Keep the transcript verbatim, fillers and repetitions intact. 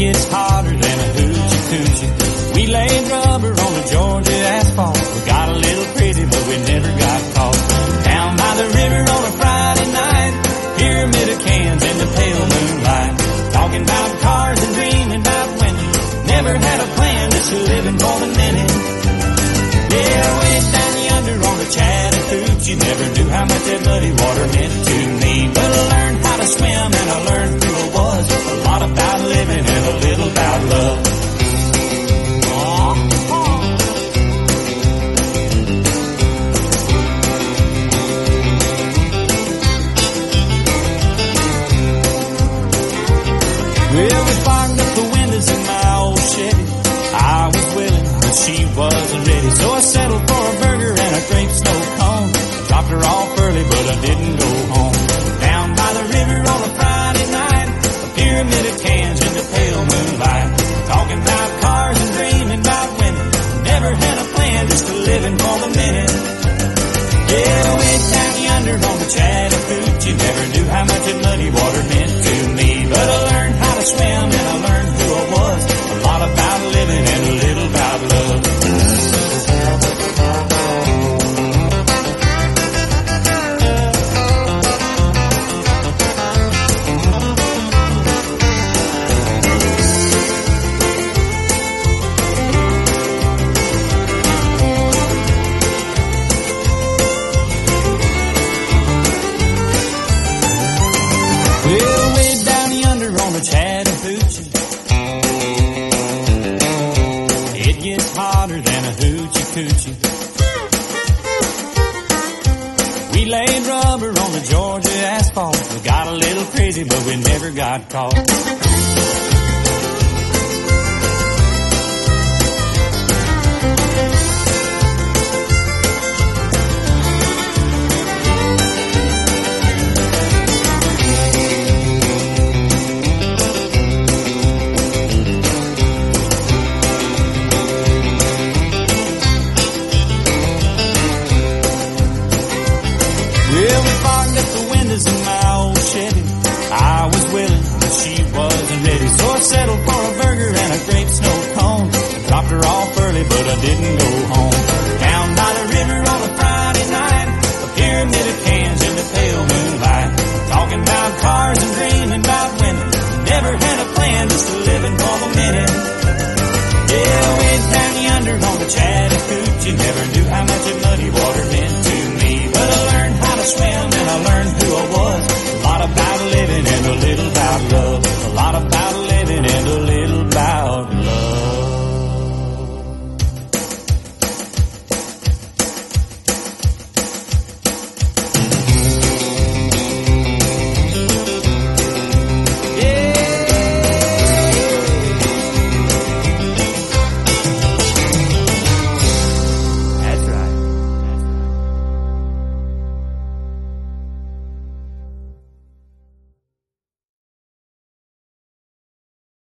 gets hotter than a hoochie coochie. We laid rubber on the Georgia asphalt. We got a little pretty, but we never got caught. Down by the river on a Friday night, pyramid of cans in the pale moonlight. Talking about cars and dreaming about winning. Never had a plan, just living for the minute. Yeah, way down yonder on the Chattahoochee. Never knew how much that muddy water meant to me. But I learned how to swim and I learned who I was. A lot about living and a little about love. Well, we fired up the windows in my old Chevy. I was willing, but she wasn't ready. So I settled for a burger and a grape snow cone. Dropped her off early, but I didn't go home. Down by the river on a Friday night, a pyramid of cans in the pale moonlight. Talking about cars and dreaming about winning. Never had a plan, just living for the minute. Yeah, way down yonder on the Chattahoochee. Never knew how much that muddy water meant to me. But I learned how to swim and I learned who I was. A lot about living and a little about love. Well, way down yonder on the Chattahoochee, it gets hotter than a hoochie coochie. We laid rubber on the Georgia asphalt. We got a little crazy, but we never got caught. Well, we fogged up the windows in my old Chevy. I was willing, but she wasn't ready. So I settled for a burger and a grape snow cone. Dropped her off early, but I didn't